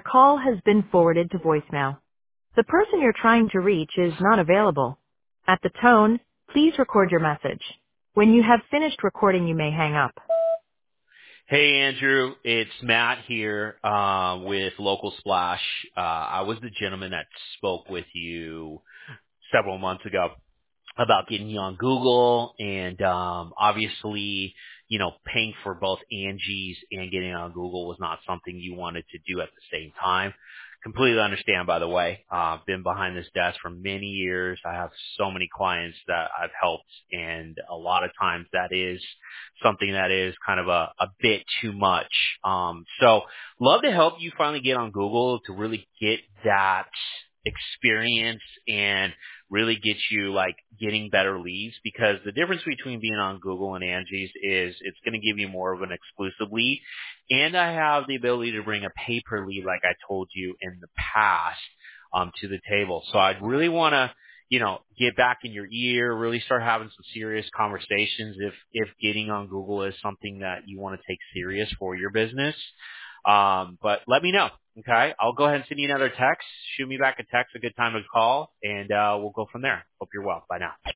call has been forwarded to voicemail. The person you're trying to reach is not available. At the tone, please record your message. When you have finished recording, you may hang up. Hey Andrew, it's Matt here with Local Splash. I was the gentleman that spoke with you several months ago about getting you on Google and obviously, paying for both Angie's and getting on Google was not something you wanted to do at the same time. Completely understand, by the way. I've been behind this desk for many years. I have so many clients that I've helped, and a lot of times that is something that is kind of a bit too much. So love to help you finally get on Google to really get that experience and really get you like getting better leads, because the difference between being on Google and Angie's is it's going to give you more of an exclusive lead. And I have the ability to bring a pay-per lead, like I told you in the past, to the table. So I'd really want to, get back in your ear, really start having some serious conversations if getting on Google is something that you want to take serious for your business. But let me know. Okay. I'll go ahead and send you another text. Shoot me back a text, a good time to call, and we'll go from there. Hope you're well. Bye now.